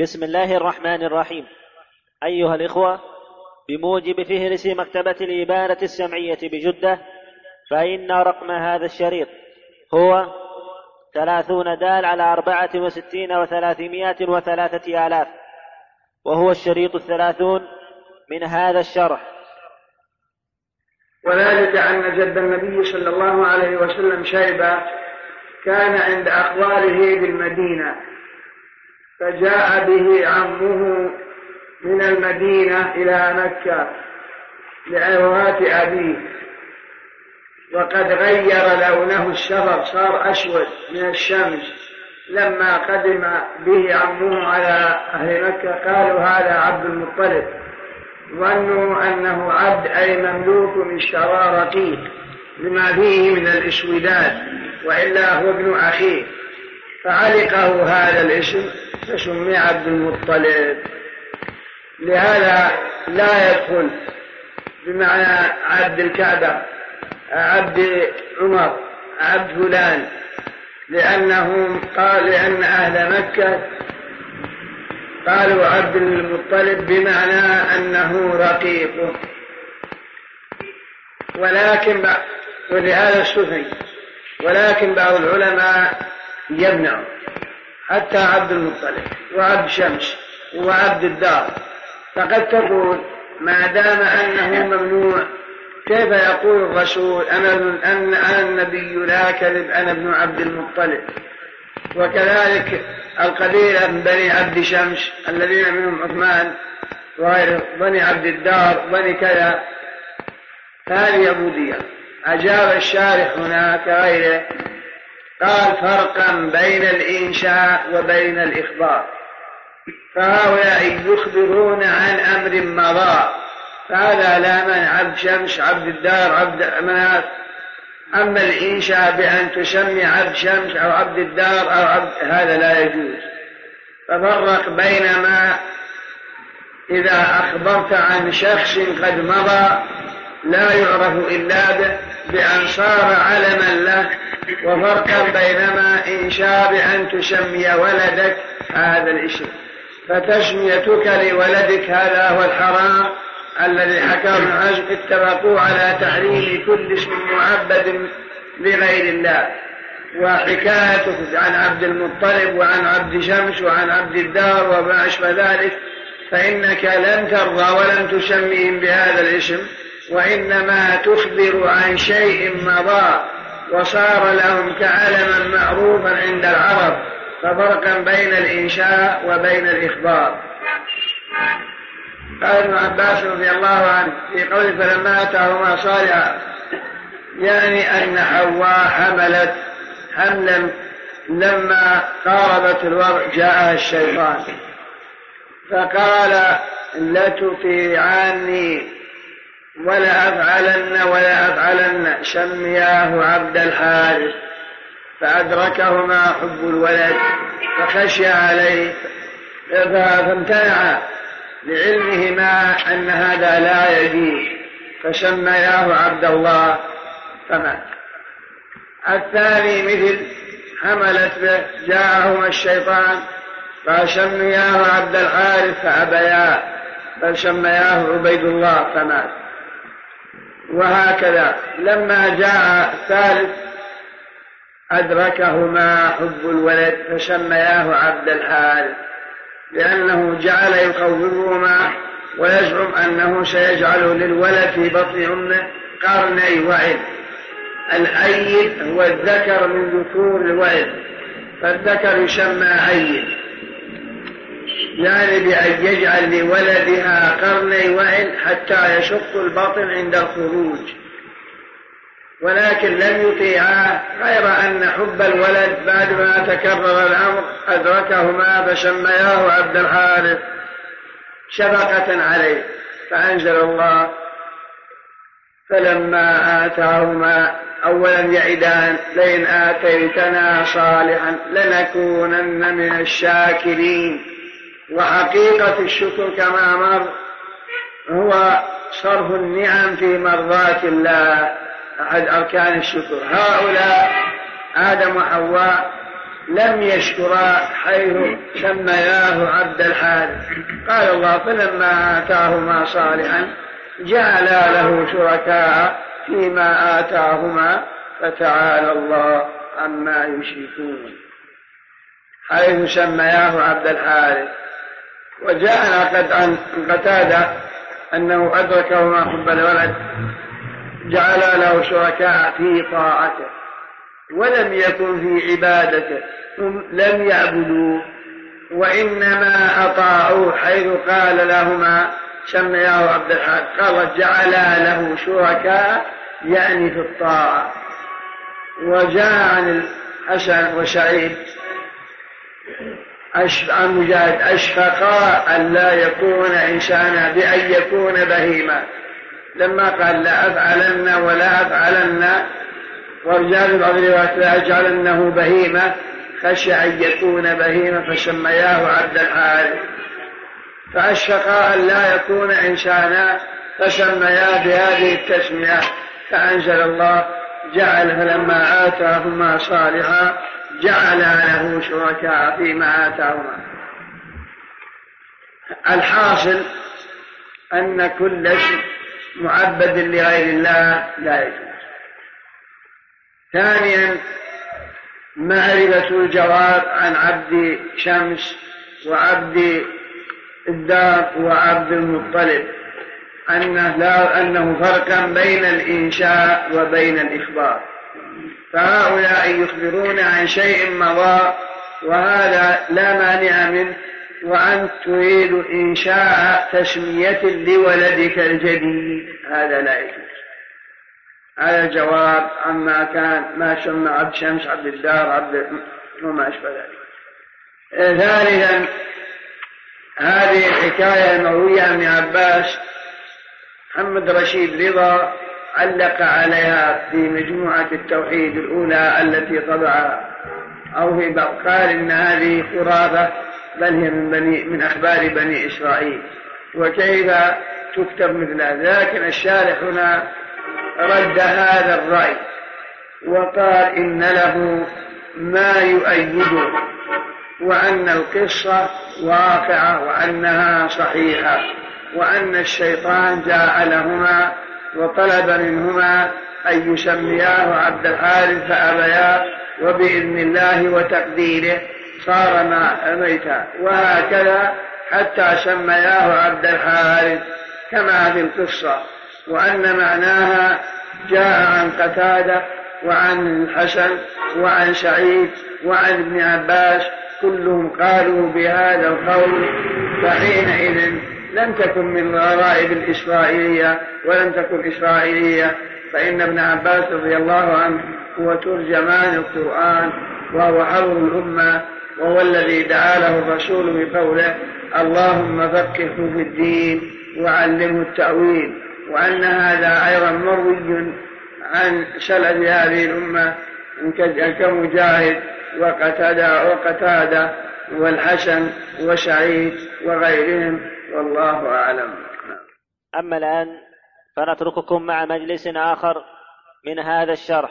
بسم الله الرحمن الرحيم. أيها الإخوة، بموجب فهرس مكتبة الإبانة السمعية بجدة، فإن رقم هذا الشريط هو 30 دال على 64 و303 آلاف، وهو الشريط 30 من هذا الشرح. وذلك أن جد النبي صلى الله عليه وسلم شيبة كان عند أخواله بالمدينة، فجاء به عمه من المدينة إلى مكة لعوات أبيه، وقد غير لونه الشفر، صار أسود من الشمس. لما قدم به عمه على أهل مكة قالوا هذا عبد المطلب، ظنوا أنه عبد أي مملوك اشترى رقيق لما فيه من الإسودات، وإلا هو ابن أخيه، فعلقه هذا الاسم فسمي عبد المطلب. لهذا لا يدخل بمعنى عبد الكعبة، عبد عمر، عبد فلان، لأن أهل مكة قالوا عبد المطلب بمعنى أنه رقيقه، ولهذا السفي. ولكن بعض العلماء يمنع حتى عبد المطلب وعبد شمس وعبد الدار، فقد تقول ما دام أنه ممنوع كيف يقول الرسول أنا النبي لا كذب أنا ابن عبد المطلب؟ وكذلك القبيلة من بني عبد شمس الذين منهم عثمان وغيره، بني عبد الدار، بني كذا، هذه عبودية. أجاب الشارح هناك غيره قال فرقا بين الإنشاء وبين الإخبار، فهؤلاء يخبرون عن أمر مضى، فهذا لا من عبد شمس، عبد الدار، عبد مناف. أما الإنشاء بأن تسمي عبد شمس أو عبد الدار أو عبد، هذا لا يجوز. ففرق بين ما إذا أخبرت عن شخص قد مضى لا يعرف إلا به بأن صار علما له، وفرقا بينما إنشاء بأن تسمي ولدك هذا الاسم. فتسميتك لولدك هذا هو الحرام الذي حكاه ابن حزم، اتفقوا على تحريم كل اسم معبد لغير الله. وحكايتك عن عبد المطلب وعن عبد شمس وعن عبد الدار وما أشبه ذلك فإنك لن ترضى ولن تسميهم بهذا الاسم، وإنما تخبر عن شيء مضى وصار لهم كعلما معروفا عند العرب، ففرقا بين الإنشاء وبين الإخبار. قال ابن عباس رضي الله عنه في قوله فلما أتاهما صالحا، يعني أن حواء حملت حملا لما قاربت الوضع جاءها الشيطان فقال لتطيعني ولا أفعلن سمياه عبد الحارث، فأدركهما حب الولد فخشي عليه فامتنع لعلمهما أن هذا لا يجوز، فسمياه عبد الله فمات. الثاني مثل حملت به جاءهما الشيطان فسمياه عبد الحارث فأبيا، فسمياه عبيد الله فمات. وهكذا لما جاء الثالث أدركهما حب الولد فسمياه عبد الحارث، لأنه جعل يخوفهما ويزعم أنه سيجعل للولد في بطن أمه قرني وعد. الأيد هو الذكر من ذكور الولد، فالذكر يسمى أيد، يعني بأن يجعل لولدها قرني وعد حتى يشق البطن عند الخروج. ولكن لم يطيعاه، غير أن حب الولد بعد ما تكرر الأمر أدركهما فسمياه عبد الحارث شفقة عليه. فأنزل الله فلما آتاهما أولا يعدان لئن آتيتنا صالحا لنكونن من الشاكرين. وحقيقة الشكر كما مر هو صرف النعم في مرضات الله، أحد أركان الشكر. هؤلاء آدم وحواء لم يشكرا حيث سمياه عبد الحارث. قال الله فلما آتاهما صالحا جعلا له شركاء فيما آتاهما فتعالى الله عما يشركون، حيث سمياه عبد الحارث. وجاء قد عن قتادة أنه أدركه ما حب الولد جعل له شركاء في طاعته ولم يكن في عبادته، هم لم يعبدوا وإنما أطاعوا، حيث قال لهما سمياه عبد الحارث قال جعل له شركاء يعني في الطاعة. وجاء عن الحسن وسعيد عن مجاهد أشفقا أن لا يكون إنسانا بأن يكون بهيما، لما قال لا أفعلن ولا أفعلن، ورجال بعض الروايات لا أجعلنه بهيمة، خشى أن يكون بهيمة فسمياه عبد الحارث. فأشفقا أن لا يكون إنسانا فسمياه بهذه التسمية، فأنزل الله جعل فلما آتاهما صالحا جعل له شركاء فيما آتاهما. الحاصل أن كل اسم معبد لغير الله لا يجوز. ثانيا معرفة الجواب عن عبد شمس وعبد الدار وعبد المطلب أنه فرقا بين الإنشاء وبين الإخبار، فهؤلاء يخبرون عن شيء مضى وهذا لا مانع منه، وأن تريد إنشاء تسمية لولدك الجديد هذا لا يجوز. هذا الجواب عما كان ما سمى عبد شمس عبد الدار عبد وما أشبه ذلك. ثالثا هذه الحكاية المروية عن ابن عباس محمد رشيد رضا علق عليها في مجموعة التوحيد الأولى التي طبعها، أو في بعض قال إن هذه خرافة بل هي من أخبار بني إسرائيل، وكيف تكتب مثل هذا. لكن الشارح هنا رد هذا الرأي وقال إن له ما يؤيده، وأن القصة واقعة وأنها صحيحة، وأن الشيطان جاء لهما وطلب منهما أن يسمياه عبد الحارث فأبيا، وبإذن الله وتقديره صار ميتا، وهكذا حتى سمياه عبد الحارث كما في القصة. وأن معناها جاء عن قتادة وعن الحسن وعن سعيد وعن ابن عباس كلهم قالوا بهذا القول، فحينئذ لم تكن من غرائب الإسرائيلية ولم تكن إسرائيلية، فإن ابن عباس رضي الله عنه هو ترجمان القرآن وهو حبر الأمة، وهو الذي دعا له الرسول بقوله اللهم فقهه في الدين وعلمه التأويل. وأن هذا أيضا مروي عن سلف هذه الأمة كمجاهد وقتادة والحسن وسعيد وغيرهم، والله أعلم. أما الآن فنترككم مع مجلس آخر من هذا الشرح.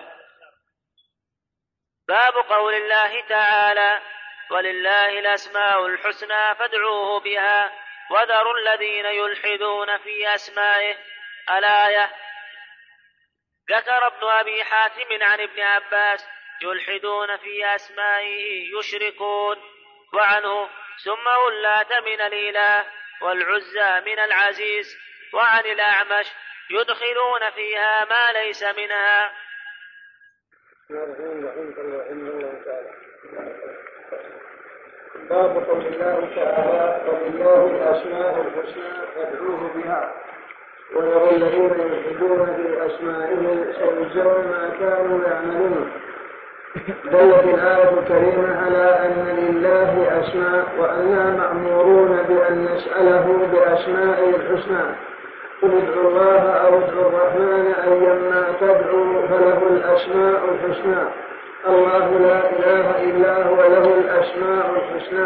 باب قول الله تعالى ولله الأسماء الحسنى فادعوه بها وذروا الذين يلحدون في أسمائه. الآية. ذكر ابن أبي حاتم عن ابن عباس يلحدون في أسمائه يشركون، وعنه سموا اللات من الإله والعزى من العزيز، وعن الأعمش يدخلون فيها ما ليس منها. باب قول الله تعالى ولله الأسماء الحسنى فادعوه بها ويرى الذين يلحدون في أسمائه سيجزون ما كانوا يعملون. دلت الآية الكريمة على أن لله أسماء وأننا مأمورون بأن نسأله بأسمائه الحسنى. قل ادعوا الله أو ادعوا الرحمن أيما تدعوا فله الأسماء الحسنى. الله لا إله إلا هو له الأسماء الحسنى.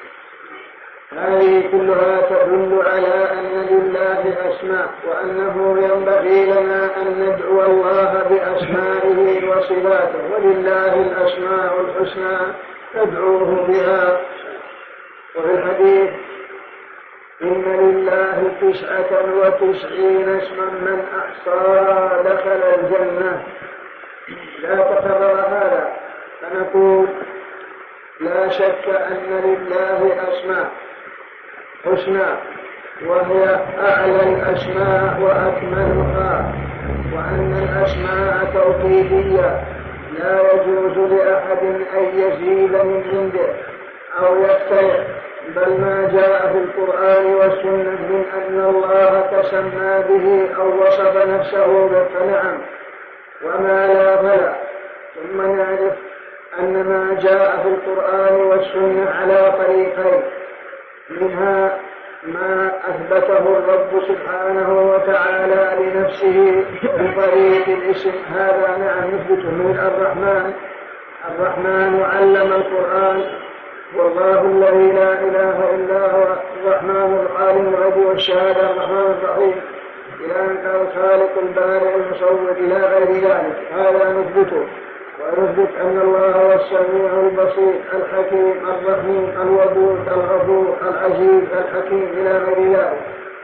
هذه كلها تدل على أن لله أسماء، وأنه ينبغي لنا أن ندعو الله بأسمائه وصفاته. ولله الأسماء الحسنى تدعوه بها. وفي الحديث إن لله 99 اسما من أحصاها دخل الجنة. لا تكرر هذا، فنقول لا شك أن لله أسماء حسنى وهي أعلى الأسماء وأكملها، وأن الأسماء توقيفية لا يجوز لأحد أن يزيد من عنده أو يختلف، بل ما جاء في القرآن والسنة من أن الله تسمى به أو وصف نفسه فنعم، وما لا فلا. ثم نعرف أن ما جاء في القرآن والسنة على طريقين، منها ما أثبته الرب سبحانه وتعالى لنفسه بطريق الاسم، هذا نعم نثبته من الرحمن علم القرآن، والله الذي لا إله إلا هو الرحمن العالم الغيب والشهادة الرحمن الرحيم، إلى أن كان الخالق البارئ المصور إلى غير ذلك، هذا نثبته. ونثبت أن الله هو السميع البصير الحكيم الرحيم الودود الغفور العزيز الحكيم إلى غير ذلك،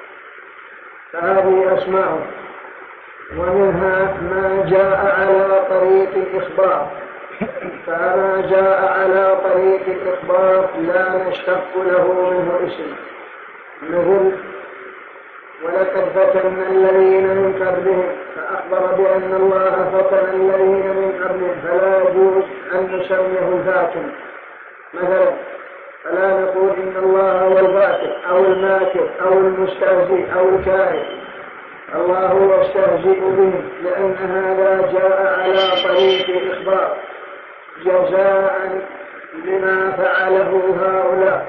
فهذه أسماء. ومنها ما جاء على طريق الإخبار، فما جاء على طريق الإخبار لا نشتق له منه اسم، مثل ولقد فتنا الذين من قبلهم، فأخبر بأن الله فتن الذين من قبلهم، فلا يجوز أن نسميه فاتن مثلا، فلا نقول إن الله هو الفاتن أو الماكر أو المستهزئ أو الكاهن، الله هو يستهزئ به، لأن هذا جاء على طريق الإخبار جزاء لما فعله هؤلاء،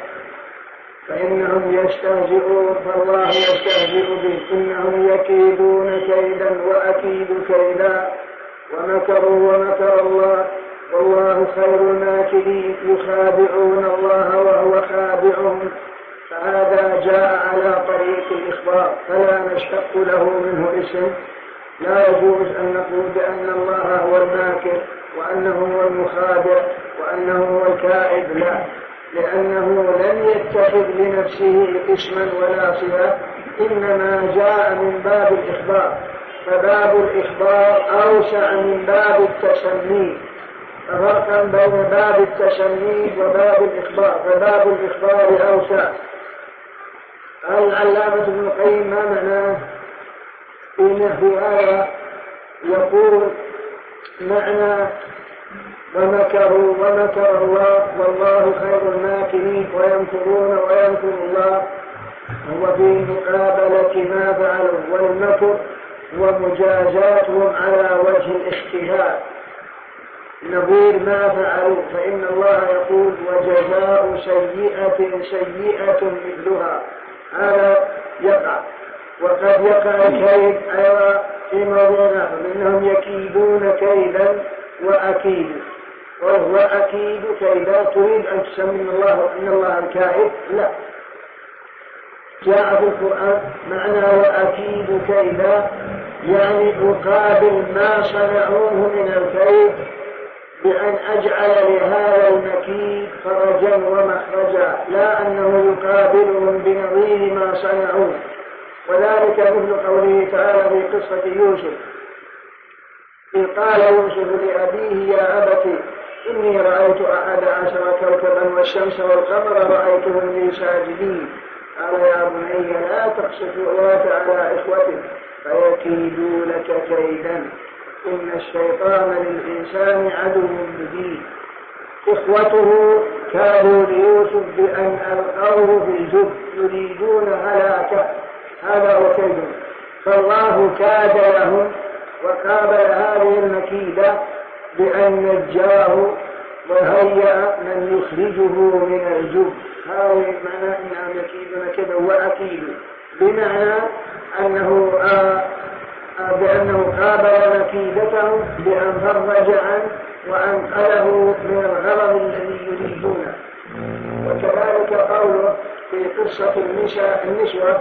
فإنهم يستهزئون فالله يستهزئ به، إنهم يكيدون كيدا وأكيد كيدا، ومكروا ومكر الله والله خير الماكرين، يخادعون الله وهو خادعهم، فهذا جاء على طريق الإخبار فلا نشتق له منه اسم. لا يجوز أن نقول بأن الله هو الماكر وأنه هو المخادع وأنه هو الكائد، لا، لأنه لم يتخذ لنفسه اسما ولا صفة، إنما جاء من باب الإخبار، فباب الإخبار أوسع من باب التسمي، فرقا بين باب التسمي وباب الإخبار، فباب الإخبار أوسع. قال العلامة ابن القيم ما معناه في هذا؟ يقول معنى ومكروا ومكر الله والله خير الماكرين، ويمكرون ويمكر الله، هو في مقابلة ما فعلوا، والمكر ومجازاتهم على وجه الاجتهاد نظير ما فعلوا، فإن الله يقول وجزاء سيئة سيئة مثلها، هذا يقع. وقد يقع الكيد أيضا في موضوعنا، فإنهم يكيدون كيدا وأكيد، وهو أكيد كيدا، تريد أن تسمي الله إن الله الكائد؟ لا، جاء في القرآن معنى وأكيد كيدا، يعني أقابل ما صنعوه من الكيد بأن أجعل لهذا المكيد فرجا ومخرجا، لا أنه يقابلهم بنظير ما صنعوه. وذلك مثل قوله تعالى في قصة يوسف، إذ قال يوسف لأبيه يا أبت إني رأيت 11 كوكبا والشمس والقمر رأيتهم لي ساجدين، قال يا بني لا تقصف الرؤيا على إخوتك فيكيدوا لك كيدا إن الشيطان للإنسان عدو مبين. إخوته كانوا ليوسف بأن ألقوه في الجب يريدون هلاكه، هذا هو كيدهم، فالله كاد لهم وقابل هذه المكيدة بأن نجاه وهيأ من يخرجه من الجب. هذا معنى أنهم يكيدون كذا وأكيد، بمعنى أنه بأنه قابل مكيدته بأن فرج عنه وأنقله من الغرض الذي يريدونه. وكذلك قوله في قصة النسوة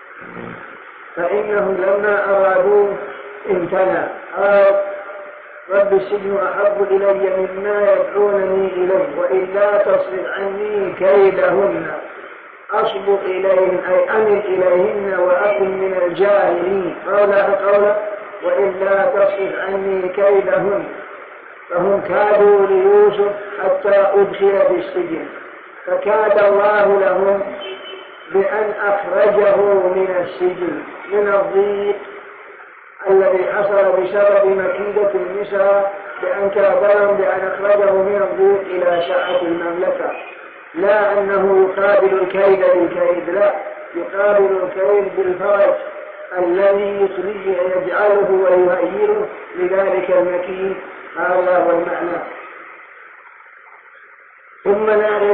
فإنهم لما أرادوه امتنع، رب السجن أحب إلي مما يدعونني إليه وإلا تصرف عني كيدهن أصب إليهن أي أمل إليهن وأكن من الجاهلين. قوله وإلا تصرف عني كيدهن، فهم كادوا ليوسف حتى أدخل في السجن، فكاد الله لهم بأن أخرجه من السجن من الضيق الذي حصل بسبب مكيدة النساء، بأن كادهم بأن أخرجه من الضيق إلى سعة المملكة، لا أنه يقابل الكيد بالكيد، لا، يقابل الكيد بالفرج الذي يجعله ويهيئه لذلك المكيد. هذا هو المعنى. ثم نعرف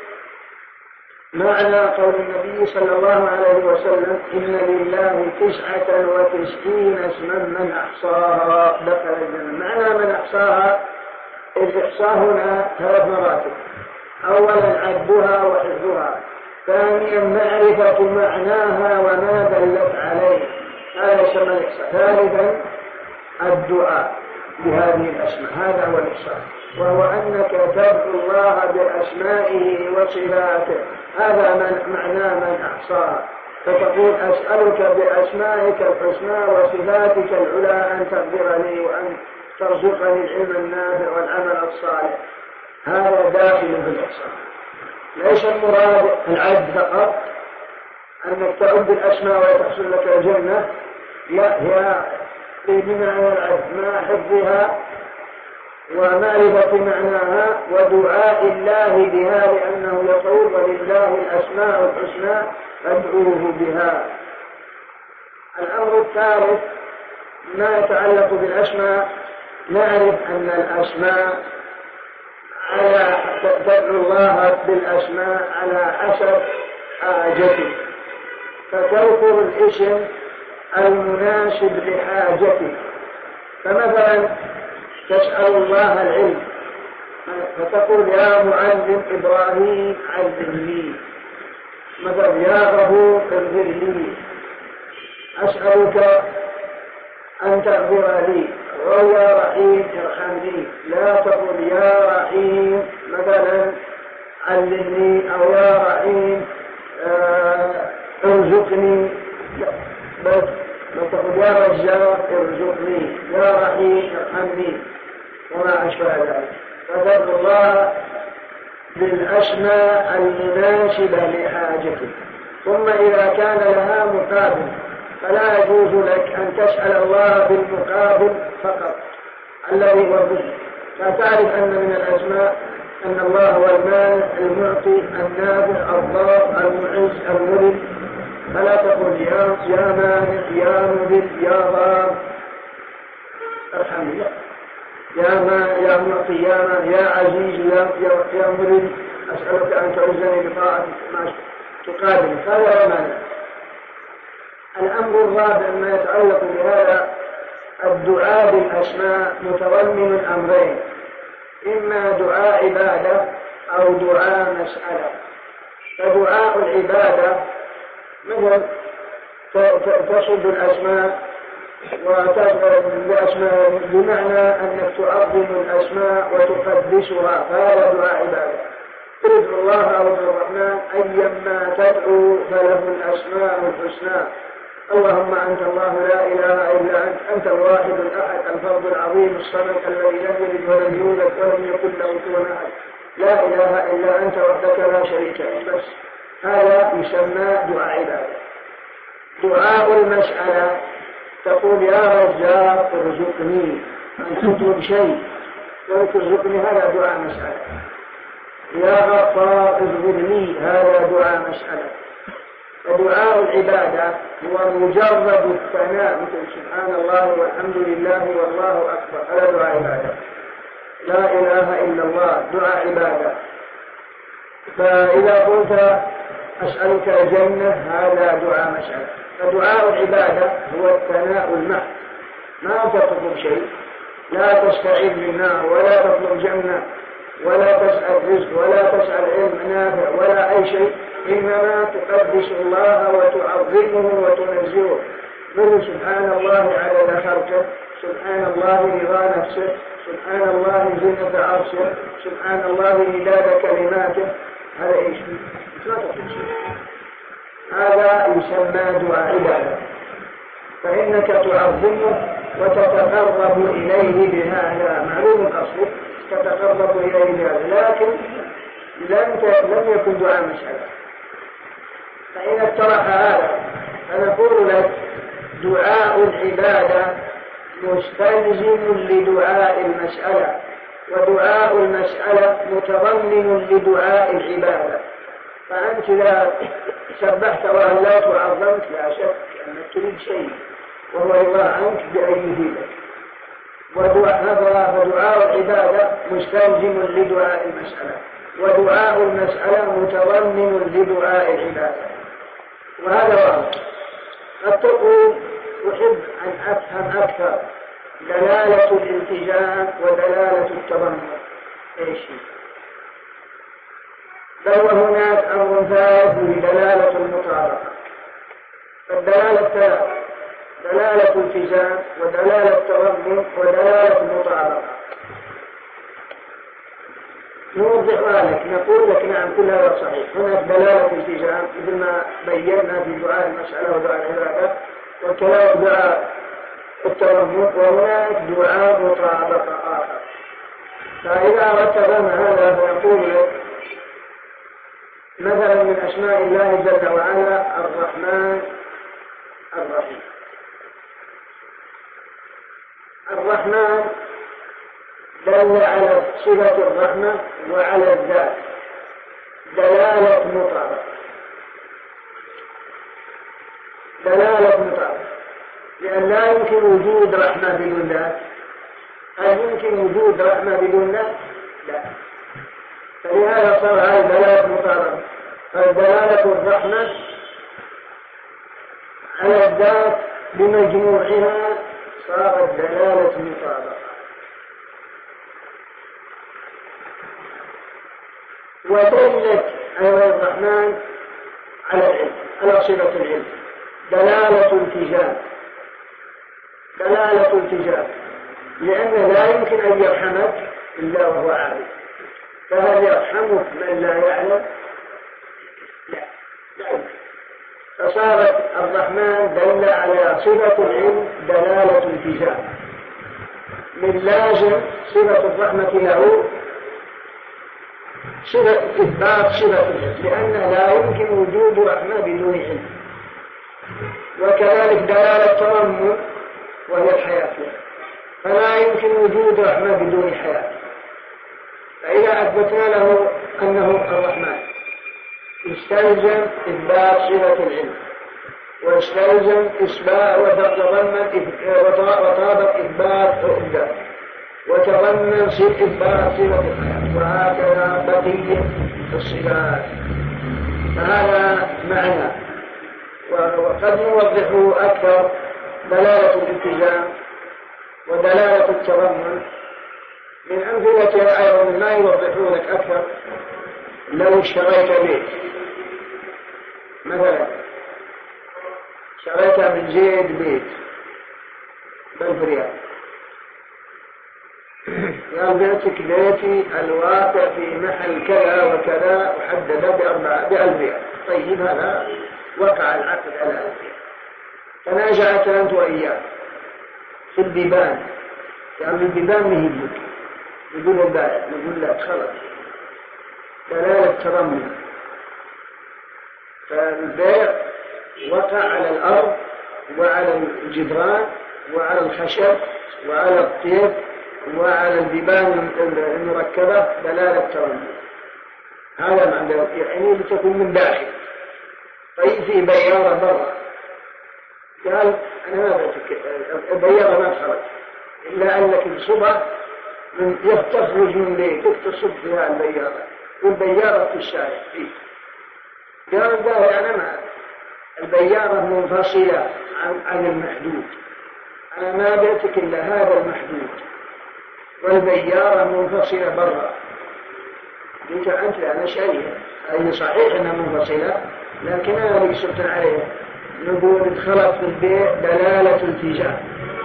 معنى قول النبي صلى الله عليه وسلم إن لله 99 اسما من أحصاها دخل الجنة. معنى من أحصاها، الإحصاء هنا 3 مراتب: أولا عدها وحفظها، ثانيا معرفة معناها وما دلت عليه، هذا يسمى الإحصاء، ثالثا الدعاء بهذه الأسماء، هذا هو الإحصاء، وهو أنك تدعو الله بأسمائه وصفاته، هذا معنى من أحصاها. فتقول أسألك بأسمائك الحسنى وصفاتك العلى أن تغفر لي وأن ترزقني العلم النافع والعمل الصالح. هذا داخل في الإحصاء. ليس المراد العد فقط، أنك تعد الأسماء وتحصل لك الجنة، لا، هي بمعنى العد مع حفظها ومعرفة معناها ودعاء الله بها، لأنه يقول ولله الأسماء الحسنى فادعوه بها. الأمر الثالث ما يتعلق بالأسماء، نعرف أن الأسماء على تدعو الله بالأسماء على حسب حاجتك، فتذكر الاسم المناسب لحاجتك. فمثلا تسأل الله العلم فتقول يا معلم إبراهيم علمني، مثلا يا غفور اغفر لي، أسألك أن تغفر لي، أو يا رحيم ارحمني. لا تقول يا رحيم مثلا علمني أو يا رحيم ارزقني، بس تقول يا رزاق ارزقني، يا رحيم ارحمني وما أشبه ذلك. فتدعو الله بالأسماء المناسبة لحاجتك. ثم إذا كان لها مقابل فلا يجوز لك أن تسأل الله بالمقابل فقط الذي هو الرزق. فتعرف أن من الأسماء أن الله هو المانع المعطي النافع الضار المعز المذل، فلا تقول يا مانع يا مذل يا ضار ارحمني، يا معطي يا عزيز يا مذل أسألك أن تعزني بطاعتك ما تقابل، هذا مانع. الأمر الرابع ما يتعلق بهذا الدعاء بالأسماء متضمن أمرين: إما دعاء عبادة أو دعاء مسألة. فدعاء العبادة مثل تصب الأسماء وتذكر بأسماء بمعنى أنك تعظم الأسماء وتقدسها، فهذا دعاء عبادة. ادعو الله أو الرحمن أيما تدعو فله الأسماء الحسنى. اللهم أنت الله لا إله إلا أنت الواحد الأحد الفرد العظيم الصمد الذي لم يلد ولم يولد ولم يكن له كفوا أحد، لا إله إلا أنت وحدك لا شريك لك. بس هذا يسمى دعاء عبادة. دعاء المسألة تقول يا رزاق ارزقني، أن تطلب شيء وترزقني، هذا دعاء مسألة. يا غفار اغفر لي، هذا دعاء مسألة. فدعاء العبادة هو مجرد الثناء مثل سبحان الله والحمد لله والله أكبر، هذا دعاء عبادة. لا إله إلا الله دعاء عبادة. فإذا قلت أسألك الجنة هذا دعاء مسألة. فدعاء العبادة هو الثناء المحض، ما تطلب شيء، لا تستعيذ بالنار ولا تطلب جنة ولا تسأل رزق ولا تسأل علم نافع ولا أي شيء، إنما تقدس الله وتعظمه وتنزهه. مثل سبحان الله عدد خلقه، سبحان الله رضا نفسه، سبحان الله زينة عرشه، سبحان الله مداد كلماته. هذا ايش؟ هذا يسمى دعاء عبادة، فإنك تعظمه وتتقرب إليه بهذا. معلوم الأصل تتقرب إليه بهذا، لكن لم يكن دعاء مسألة. فإن اقترح هذا فنقول لك دعاء العبادة مستلزم لدعاء المسألة، ودعاء المسألة متضمن لدعاء العبادة. فأنت لا سبحت وهلات وعظمت لا شك أنك تريد شيء وهو رضا عنك بأي يفيدك، ودعاء العبادة مستلزم لدعاء المسألة، ودعاء المسألة متضمن لدعاء العبادة. وهذا واضح. قد تقول أحب أن أفهم أكثر دلالة الالتزام ودلالة التضمن ايش؟ بل هناك أمر ثالث بدلالة المطابقة. فالدلالة ثلاث: دلالة التزام ودلالة تضمن ودلالة المطابقة. نوضح ذلك، نقول لك نعم كل هذا صحيح. هناك دلالة التزام مثل ما بينا في دعاء المسألة ودعاء العبادة، وكذلك دعاء التضمن، وهناك دعاء مطابقة آخر. فإذا أردت فهم هذا فيقول لك مثلا من أسماء الله جل وعلا الرحمن الرحيم. الرحمن دل على صفة الرحمة وعلى الذات دلالة مطابقة. لأن لا يمكن وجود رحمة بدون ذات. هل يمكن وجود رحمة بدون ذات؟ لا. فلهذا صار هذه دلالة مطابقة. فدلالة الرحمة على الذات بمجموعها صارت دلالة مطابقة. ودلت أيضا الرحمن على العلم، على صفة العلم، دلالة التزام، لأن لا يمكن أن يرحمك إلا وهو عالم. فهل يرحمك من لا يعلم؟ لا يمكن. فصارت الرحمن دل على صفة العلم دلالة التزام. من لازم صفة الرحمة له إثبات صفة العلم، لأن لا يمكن وجود رحمة بدون علم. وكذلك دلالة التضمن وهي الحياة، فلا يمكن وجود رحمة بدون حياة. فإذا أثبتنا له أنه الرحمن يستلزم إثبات صفة العلم، ويستلزم إثبات وطابق إثبات الذات، وتضمن إثبات صفة الحياة، وهكذا بقية الصفات. فهذا معنى. وقد نوضح أكثر دلالة الالتزام ودلالة التضمن من أمثلة أيضا ما يوضحون لك أكثر. لو اشتريت بيت مثلا، اشتريت من زيد بيت ب1000 ريال، قال بيتك بيتي الواقع في محل كذا وكذا وحدد ب1000 ريال. طيب هذا وقع العقد على 1000 ريال. تنازعت أنت وإياه في البيبان، يعني البيبان مهيبك، يقول البائع نقول لا خلاص، دلالة تضمن. فالبيع وقع على الأرض وعلى الجدران وعلى الخشب وعلى الطيب وعلى البيبان المركبة دلالة تضمن. هذا معنى يعني لتكون من داخل. طيب في بيارة برا، قال أنا ما بيتك البيارة ما تخرج إلا أنك بصبع تخرج من بيتك تصب فيها البيارة، والبيارة في الشارع فيه. قال ده يعني ما البيارة منفصلة عن المحدود. أنا ما بيتك إلا هذا المحدود، والبيارة منفصلة برا. قلت أنت أنا شاريها، أي صحيح أنها منفصلة، لكنها ليست عليها، نقول ادخلت في البيع دلالة التزام،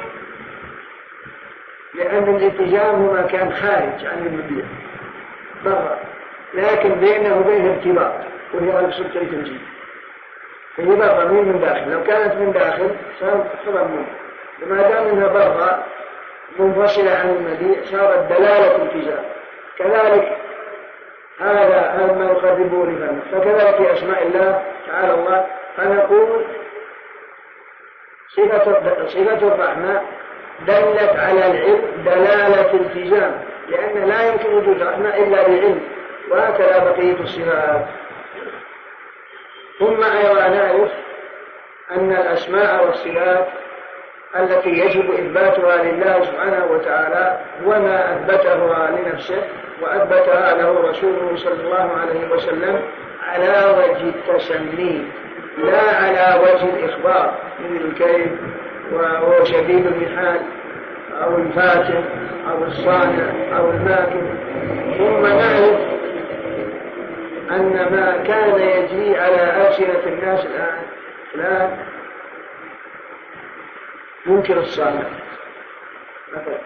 لأن الالتزام هو ما كان خارج عن المبيع برا، لكن بينه وبين ارتباط، وهي أقصد تنجيب، هي برا من داخل. لو كانت من داخل صارت تضمن، وما دام انها برا منفصلة عن المبيع صارت دلالة التزام. كذلك هذا ما يقربه لفهمه. فكذلك في أسماء الله تعالى الله، فنقول صفة الرحمة دلت على العلم دلالة التزام، لأن لا يمكن وجود رحمة إلا بعلم، وهكذا بقية الصفات. ثم أيضا نعرف أن الأسماء والصفات التي يجب إثباتها لله سبحانه وتعالى وما أثبتها لنفسه وأثبتها له رسوله صلى الله عليه وسلم على وجه التسمي لا على وجه الإخبار، مثل الكيف وهو شديد المحال أو الفاتن أو الصانع أو الماكر. ثم نعرف أن ما كان يجري على ألسنة الناس الآن ينكر الصانع مثلا،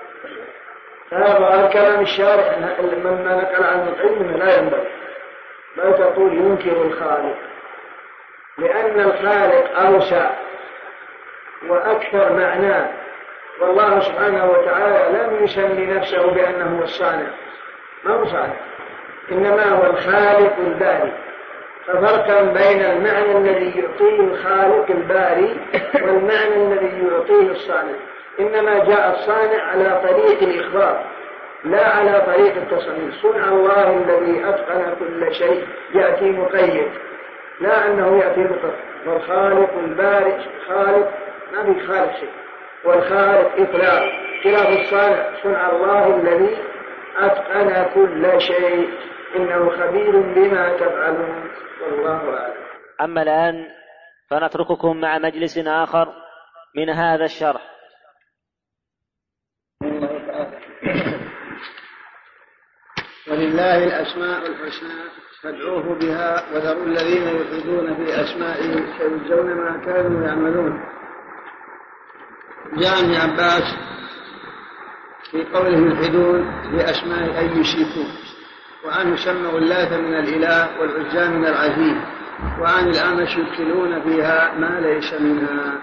فهذا كلام الشارع مما نقل عن العلم لا ينبغي، لا تقول ينكر الخالق، لأن الخالق أوسع وأكثر معناه، والله سبحانه وتعالى لم يسمي نفسه بأنه هو الصانع، ما هو صانع، إنما هو الخالق الباري. ففرقا بين المعنى الذي يعطيه الخالق الباري والمعنى الذي يعطيه الصانع. إنما جاء الصانع على طريق الإخبار لا على طريق التصميم. صنع الله الذي أتقن كل شيء يأتي مقيد، لا أنه يأتي مطلق. والخالق البارئ خالق ما في خالق شيء، والخالق إطلاق خلاف الصانع. صنع الله الذي أتقن كل شيء إنه خبير بما تفعلون، والله أعلم. أما الآن فنترككم مع مجلس آخر من هذا الشرح. ولله الأسماء الحسنى فادعوه بها وذروا الذين يلحدون في أسمائه سيجزون ما كانوا يعملون. جاء ابن عباس في قوله يلحدون في أسماء أي يشركون، وعنه سموا اللات من الإله والعزى من العزيز، وعن الأعمش يدخلون فيها ما ليس منها.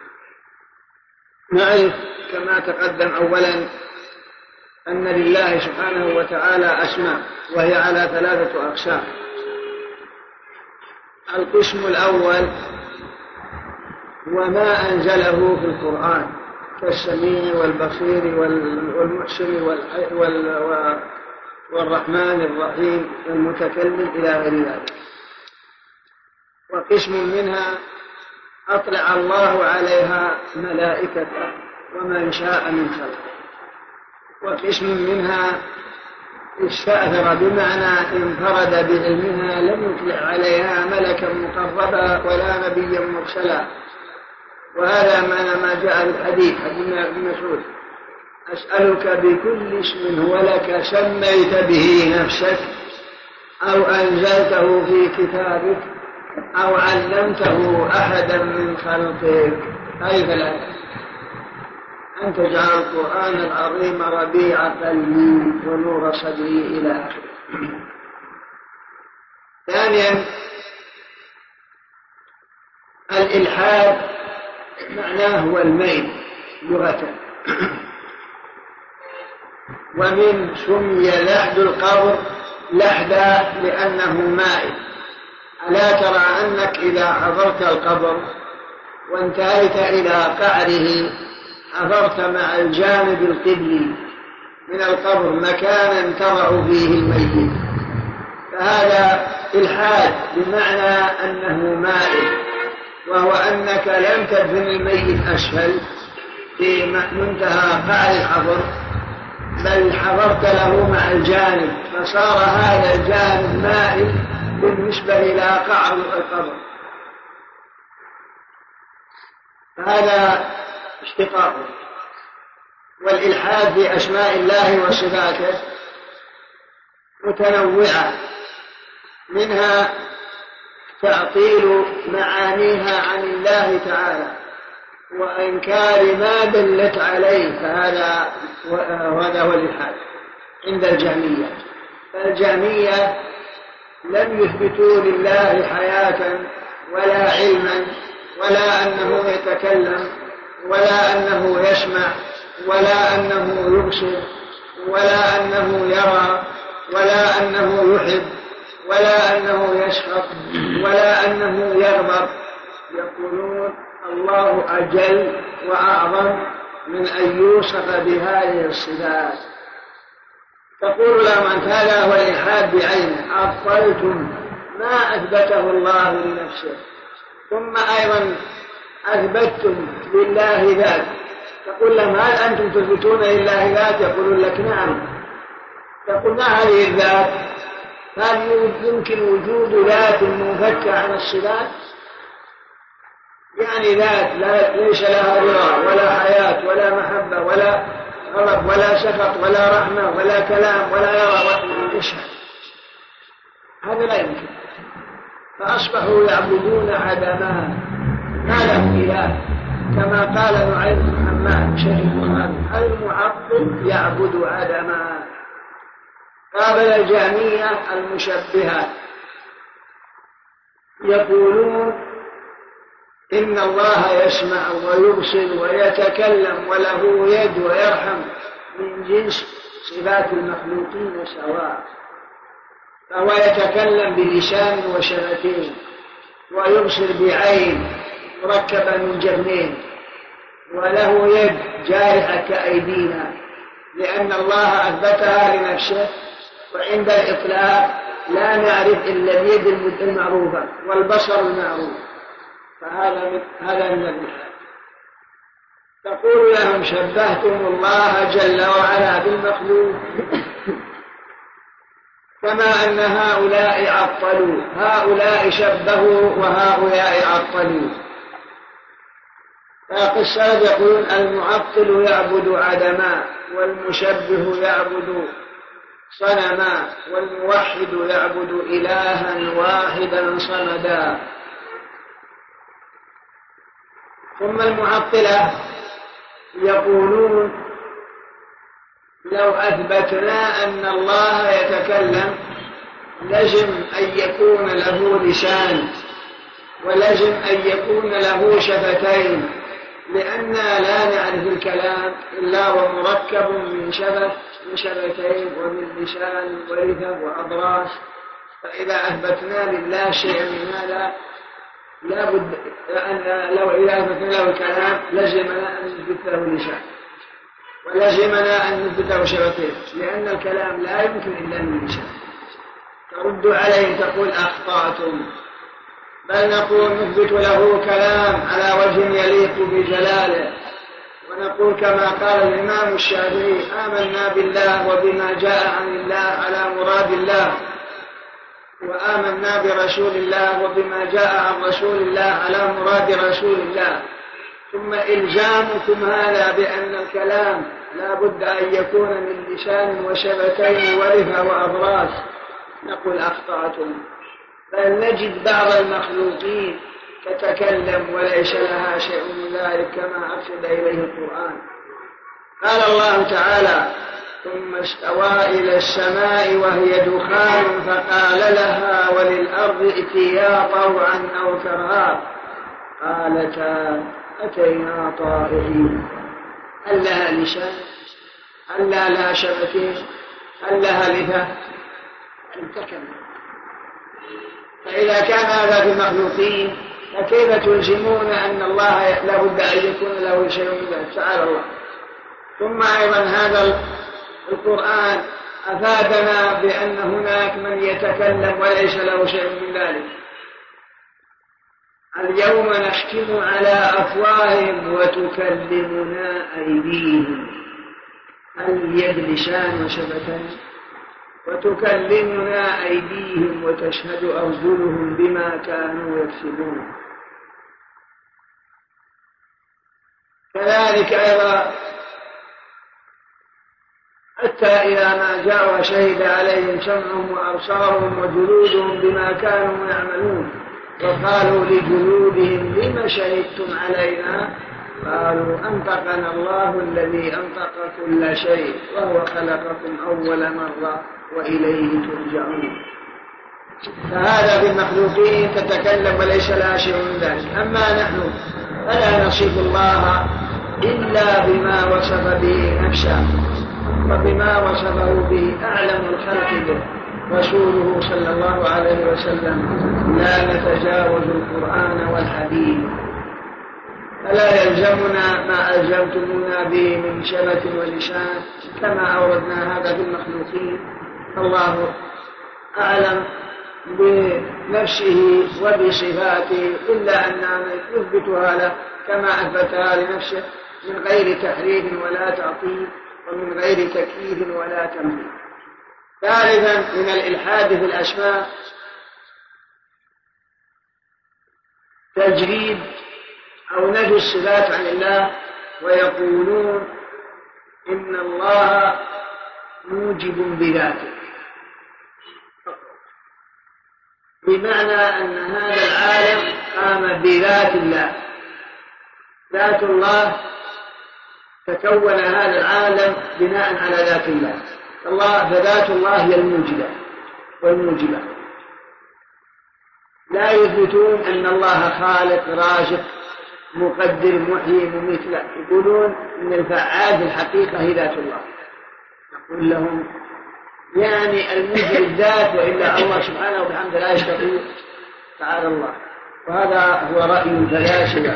نعرف كما تقدم أولا أن لله سبحانه وتعالى أسماء، وهي على 3 أقسام. القسم الأول هو ما أنزله في القرآن كالسميع والبصير والمحسن والرحمن الرحيم والمتكلم إلى غير ذلك. وقسم منها أطلع الله عليها ملائكته ومن شاء من خلقه. وقسم منها استأثر بمعنى انفرد بعلمها لم يطلع عليها ملكا مقربا ولا نبيا مرسلا. وهذا معنى ما جاء في الحديث ابن مسعود: أسألك بكل اسم هو لك سميت به نفسك أو أنزلته في كتابك أو علمته أحدا من خلقك. أي ثلاثة: أن تجعل القرآن العظيم ربيع قلبي ونور صدري إلى آخره. ثانيا الإلحاد معناه هو الميل لغة، ومن سمي لحد القبر لحدا لأنه مائل. ألا ترى أنك إذا حضرت القبر وانتهيت إلى قعره حضرت مع الجانب القبلي من القبر مكانا تضع فيه الميت، فهذا إلحاد بمعنى أنه مائل، وهو أنك لم تدفن الميت أسفل في منتهى قعر الحفر، بل حضرت له مع الجانب، فصار هذا الجانب مائل بالنسبة إلى قعر القبر. هذا اشتقاقه. والإلحاد في أسماء الله وصفاته متنوعة، منها تعطيل معانيها عن الله تعالى وإنكار ما دلت عليه، فهذا هو الإلحاد عند الجهمية. فالجهمية لم يثبتوا لله حياة ولا علما ولا أنه يتكلم ولا أنه يسمع ولا أنه يبصر ولا أنه يرى ولا أنه يحب ولا أنه يسخط ولا أنه يغضب. يقولون الله أجل وأعظم من أن يوصف بهذه الصفات. تقول لهم أنت هذا هو الإلحاد بعينه، عطلتم ما أثبته الله لنفسه، ثم أيضا أثبتتم لله ذات. تقول لهم هل أنتم تثبتون لله ذات؟ يقولون لك نعم. تقول ما هذه الذات؟ هل يمكن وجود ذات منفكة عن الصفات؟ يعني ذات ليس لها رضا ولا حياة ولا محبة ولا غضب ولا سخط ولا رحمة ولا كلام ولا يرى ولا يشهد، هذا لا يمكن. فأصبحوا يعبدون عدما ما لهم إله، كما قال نعيم بن حماد شيخ البخاري: المعطل يعبد عدما. قابل الجهمية المشبهة يقولون إن الله يسمع ويبصر ويتكلم وله يد ويرحم من جنس صفات المخلوقين سواء، فهو يتكلم بلسان وشفتين ويبصر بعين مركبة من جبنين وله يد جارحة كأيدينا، لأن الله أثبتها لنفسه، وعند الإطلاق لا نعرف إلا اليد المعروفة والبصر المعروف، فهذا من الإلحاد. تقول لهم شبهتم الله جل وعلا بالمخلوق كما أن هؤلاء عطلوا، هؤلاء شبهوا وهؤلاء عطلوا. فالسلف يقولون المعطل يعبد عدما، والمشبه يعبد صنما، والموحد يعبد إلها واحدا صمدا. ثم المعطلة يقولون لو أثبتنا أن الله يتكلم لزم أن يكون له لسان ولزم أن يكون له شفتين، لأننا لا نعرف الكلام إلا ومركب من شفتين ومن لسان ورثة وأضراس. فإذا أثبتنا لله شيئا من هذا لا بد لو إذا أثبتنا له الكلام لزمنا أن نثبت له لسان ولزمنا أن نثبت له شفتين، لأن الكلام لا يمكن إلا من لسان. ترد عليه تقول أخطأتم، بل نقول نثبت له كلام على وجه يليق بجلاله، ونقول كما قال الإمام الشافعي: آمنا بالله وبما جاء عن الله على مراد الله، وآمنا برسول الله وبما جاء عن رسول الله على مراد رسول الله. ثم إلزامكم هذا بأن الكلام لا بد أن يكون من لسان وشفتين ورثة وأضراس، نقول أخطأتم، بل نجد بعض المخلوقين تتكلم وليس لها شيء من ذلك كما أرشد إليه القرآن. قال الله تعالى: ثم استوى إلى السماء وهي دخان فقال لها وللأرض ائتيا طوعا أو كرها قالتا أتينا طائعين. هل لها لسان؟ هل لها شفتين؟ هل لها لثة؟ تكلم. فإذا كان هذا في المخلوقين فكيف تلزمون أن الله لا بد أن يكون له شيء من ذلك؟ تعالى الله. ثم أيضا هذا القرآن أفادنا بأن هناك من يتكلم وليس له شيء من ذلك. اليوم نختم على أفواههم وتكلمنا أيديهم. اليد لسان وشفتين، وتكلمنا أيديهم وتشهد أرجلهم بما كانوا يكسبون. كذلك أيضا حتى إذا ما جاء وشهد عليهم سمعهم وأبصارهم وجلودهم بما كانوا يعملون وقالوا لجلودهم لم شهدتم علينا؟ قالوا أنطقنا الله الذي أنطق كل شيء وهو خلقكم أول مرة وإليه ترجعون. فهذا بالمخلوقين تتكلم وليس لها شيء من ذلك. أما نحن فلا نصف الله إلا بما وصف به نفسه وبما وصفه به أعلم الخلق به رسوله صلى الله عليه وسلم. لا نتجاوز القرآن والحديث، فلا يلزمنا ما ألزمتمونا به من شبة ولسان كما أوردنا هذا في المخلوقين. الله أعلم بنفسه وبصفاته إلا أننا نثبتها له كما أثبتها لنفسه من غير تحريف ولا تعطيل ومن غير تكييف ولا تمثيل. ثالثا من الإلحاد في الأسماء تجريد أو نفي الصفات عن الله، ويقولون إن الله موجب بذاته، بمعنى أن هذا العالم قام بذات الله، ذات الله تكون هذا العالم بناء على ذات الله. فذات الله هي الموجبة والموجبة. لا يثبتون أن الله خالق رازق مقدر محيي مميت، لا، يقولون أن الفعال في الحقيقة هي ذات الله. نقول لهم يعني الموجب الذات، وإلا الله سبحانه وبحمده لا يستطيع، تعالى الله. وهذا هو رأي الفلاسفة.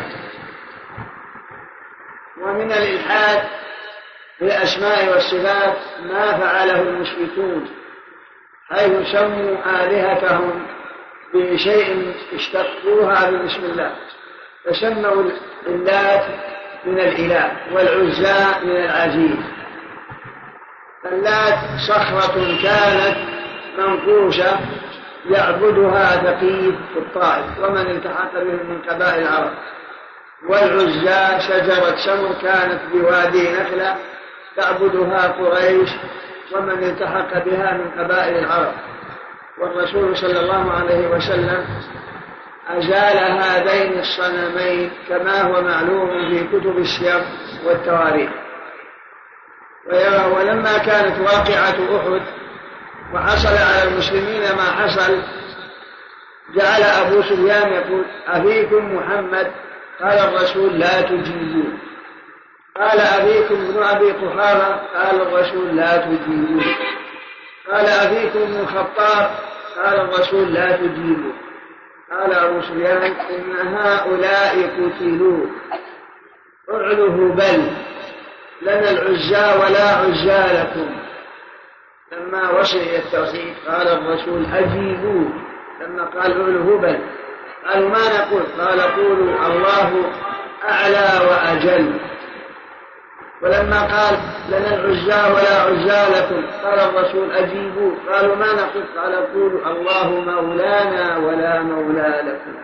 ومن الإلحاد في الأسماء والصفات ما فعله المشركون، حيث سموا آلهتهم بشيء اشتقوها باسم الله، فسموا اللات من الإله والعزى من العزيز. اللات صخرة كانت منقوشة يعبدها ثقيف في الطائف ومن التحق به من قبائل العرب، والعزى شجرة سمر كانت بوادي نخلة تعبدها قريش ومن التحق بها من قبائل العرب. والرسول صلى الله عليه وسلم أزال هذين الصنمين كما هو معلوم في كتب السير والتواريخ. ولما كانت واقعة أحد وحصل على المسلمين ما حصل، جعل أبو سفيان يقول أفيكم محمد؟ قال الرسول لا تجيبون. قال أفيكم ابن أبي قحافة؟ قال الرسول لا تجيبون. قال أفيكم ابن الخطاب؟ قال الرسول لا تجيبون. قال أبو سفيان إن هؤلاء قتلوا، اعله بل لنا العزى ولا عزى لكم. لما وصل إلى التوحيد قال الرسول أجيبوا، لما قال اعله بل قالوا ما نقول؟ قال قولوا الله أعلى وأجل. ولما قال لنا العزى ولا عزى لكم قال الرسول أجيبوا، قالوا ما نقول؟ قال قولوا الله مولانا ولا مولى لكم.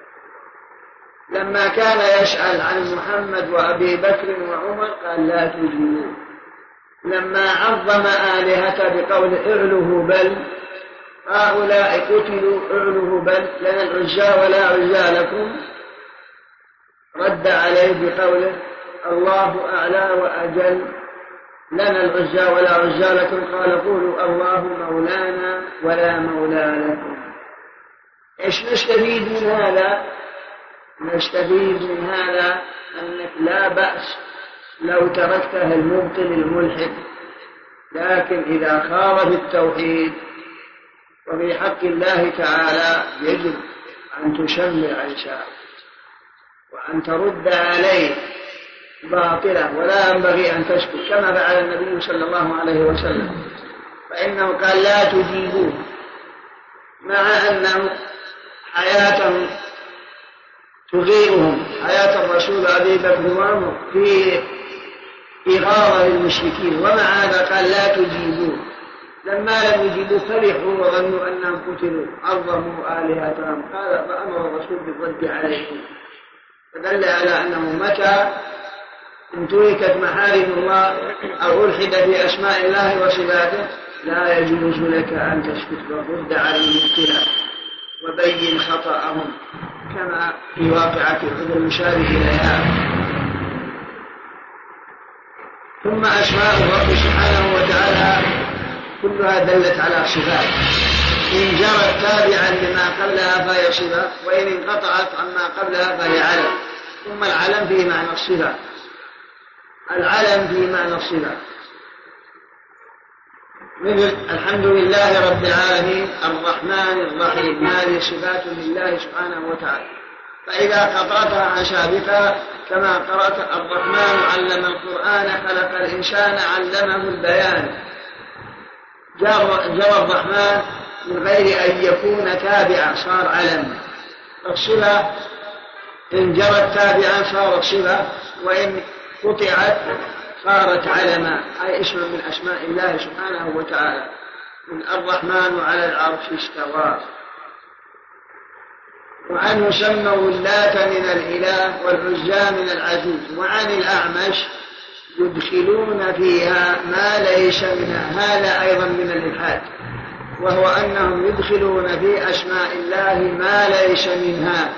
لما كان يسأل عن محمد وأبي بكر وعمر قال لا تجيبوا. لما عظم آلهته بقول اعله بل هؤلاء قتلوا اعله بل لنا العزى ولا عزى لكم، رد عليه بقوله الله أعلى وأجل لنا العزى ولا عزى لكم، قال قولوا الله مولانا ولا مولى لكم. إيش نستفيد من هذا؟ نستفيد من هذا أنك لا بأس لو تركته المبطل الملحد، لكن إذا خالف التوحيد وفي حق الله تعالى يجب أن تشمل عيساه وأن ترد عليه باطلة، ولا ينبغي أن تسكت كما فعل النبي صلى الله عليه وسلم، فإنه قال لا تجيبوه، مع أنه حياتهم تغيرهم حياة الرسول أبي بكر وعمر في إغاظة للمشركين، ومع هذا قال لا تجيبوه. لما لم يجيبوا فرحوا وظنوا أنهم قتلوا، عظموا آلهتهم، قال فأمر الرسول بالرد عليهم، فدل على أنه متى انتهكت محارم الله أو ألحد في أسماء الله وصفاته لا يجوز لك أن تسكت وترد على المبتلى، وبين خطأهم كما في واقعة أحد المشار إليها. ثم أسماء الرب سبحانه وتعالى كلها دلت على صفات، إن جرت تابعا لما قبلها فهي صفة، وإن انقطعت عما قبلها فهي علم. ثم العلم في معنى الصفة، العلم في معنى الصفة، مثل الحمد لله رب العالمين الرحمن الرحيم، هذه صفات لله سبحانه وتعالى. فإذا قطعتها عن سابقها كما قرأت الرحمن علم القرآن خلق الإنسان علمه البيان، جرى الرحمن من غير أن يكون تابعا صار علم. الصفة إن جرت تابعا صارت صفة، وإن قطعت صارت علما، أي اسم من أسماء الله سبحانه وتعالى. الرحمن على العرش استوى. وعنه سموا اللات من الإله والعزى من العزيز. وعن الأعمش يدخلون فيها ما ليس منها، هذا أيضا من الإلحاد، وهو أنهم يدخلون في أسماء الله ما ليس منها،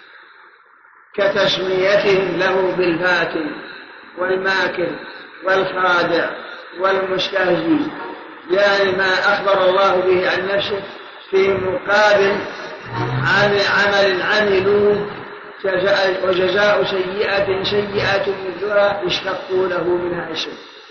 كتسميتهم له بالفاتن والماكر والخادع والمستهزئ، يعني ما أخبر الله به عن نفسه في مقابل عمل عملوه، وجزاء سيئة سيئة مثلها اشتقوا له منها اسم.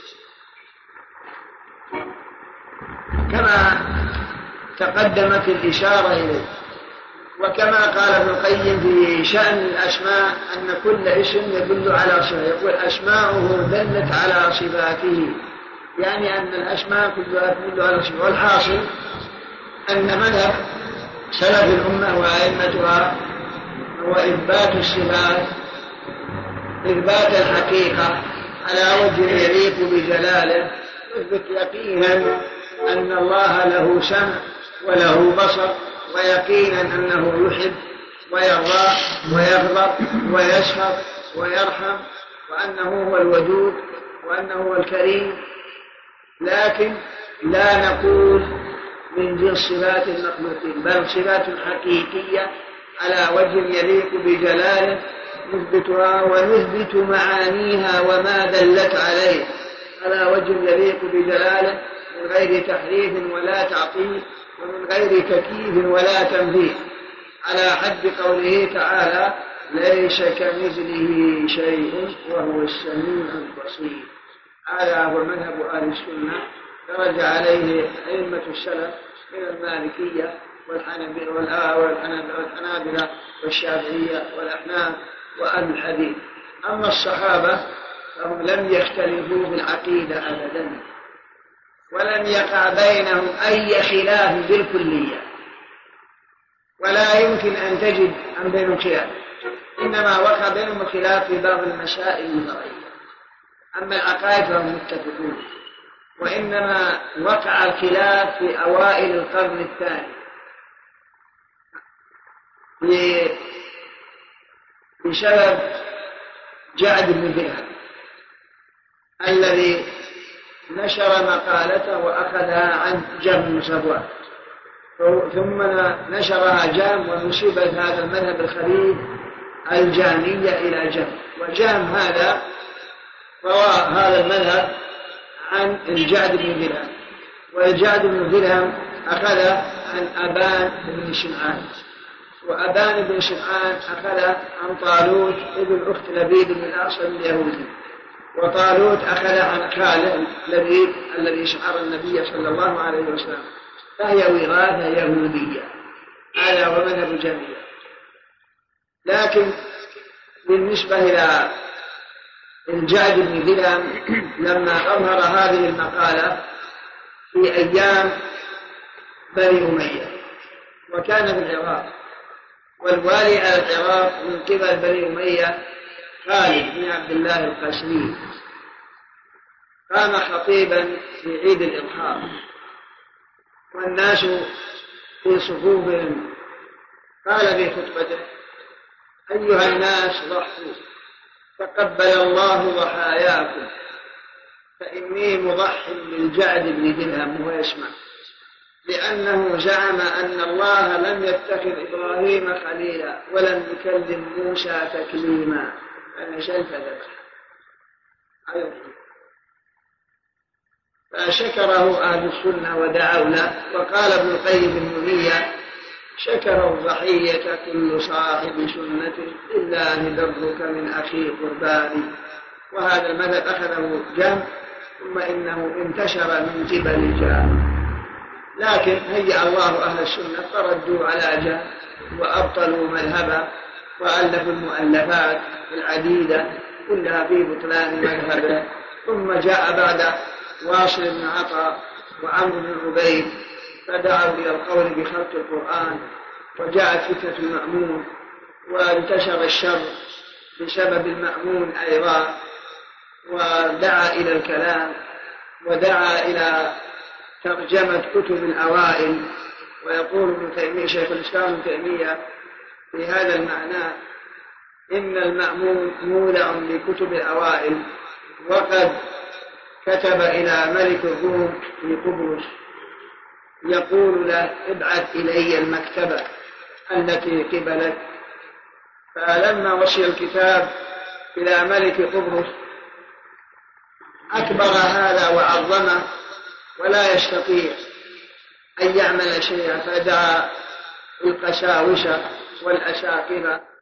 كما تقدمت الإشارة إليه. وكما قال ابن القيم في شأن الأسماء أن كل اسم يدل على صفة، يقول أسماؤه دلت على صفاته، يعني أن الأسماء كلها تدل على صفة. والحاصل أن مذهب سلف الأمة وأئمتها هو إثبات الصفات، إثبات الحقيقة على وجه يليق بجلاله، يثبت يقينا أن الله له سمع وله بصر، ويقينا أنه يحب ويرضى ويغضب ويسخط ويرحم، وأنه هو الودود وأنه هو الكريم. لكن لا نقول من جنس صفات المخلوقين، بل صفات حقيقية على وجه يليق بجلاله نثبتها، ونثبت معانيها وما دلت عليه على وجه يليق بجلاله، من غير تحريف ولا تعطيل، ومن غير تكييف ولا تمثيل، على حد قوله تعالى ليس كمثله شيء وهو السميع البصير. هذا هو مذهب أهل السنة، درج عليه أئمة السلف من المالكية والحنابلة والشافعية والأحناف وأهل الحديث. أما الصحابة فهم لم يختلفوا في العقيدة أبدا، ولم يقع بينهم أي خلاف بالكلية، ولا يمكن أن تجد عن بينهم خلاف، إنما وقع بينهم الخلاف في بعض المسائل الفرعية. أما العقائد فهم متفقون، وإنما وقع الخلاف في أوائل القرن الثاني بسبب جعد بن درهم الذي نشر مقالته وأخذها عن جهم بن صفوان، ثم نشرها جهم ونسبت هذا المذهب الخبيث الجهمية إلى جهم، وجهم هذا روى هذا المذهب عن الجعد بن درهم، والجعد بن درهم أخذ عن أبان بن شمعان، وأبان بن شمعان أخذ عن طالوت ابن أخت لبيد بن الأصل اليهودي، وطالوت أخذ عن خالد لبيد الذي شعر النبي صلى الله عليه وسلم، فهي وراثة يهودية. هذا هو مذهب الجميع. لكن بالنسبة إلى الجعد بن درهم لما أظهر هذه المقالة في أيام بني أمية، وكان في العراق، والوالي على العراق من قبل بني أمية خالد بن عبد الله القشري، كان خطيبا في عيد الإضحى والناس في صفوفهم، قال في خطبته أيها الناس ضحوا، تقبل الله ضحاياكم، فإني مضح بالجعد بن درهم، وهو يسمع، لأنه زعم أن الله لم يتخذ إبراهيم خليلا ولم يكلم موسى تكليما، أنا شلت ذلك أيضا. فشكره أهل السنة ودعوا له. وقال ابن القيم النونية: شكر الضحية كل صاحب سنة إلا لبرك من أخي قرباني. وهذا المذهب أخذه جهم، ثم إنه انتشر من قبل الجهم، لكن هيأ الله أهل السنة فردوا على جهم وأبطلوا مذهبه وألفوا المؤلفات العديدة كلها في بطلان مذهبه. ثم جاء بعد واصل بن عطاء وعمرو بن عبيد فدعوا إلى القول بخلق القرآن، وجاءت فتنة المأمون وانتشر الشر بسبب المأمون أيضا، ودعا إلى الكلام ودعا إلى ترجمة كتب الأوائل. ويقول ابن تيمية شيخ الإسلام ابن تيمية في هذا المعنى: إن المأمون مولع لكتب الأوائل، وقد كتب إلى ملك الروم في قبرص يقول له: ابعث إلي المكتبة التي قبلك. فلما وصل الكتاب إلى ملك قبرص أكبر هذا وعظمه ولا يستطيع أن يعمل شيئا، فدعا القساوسة والأساقفة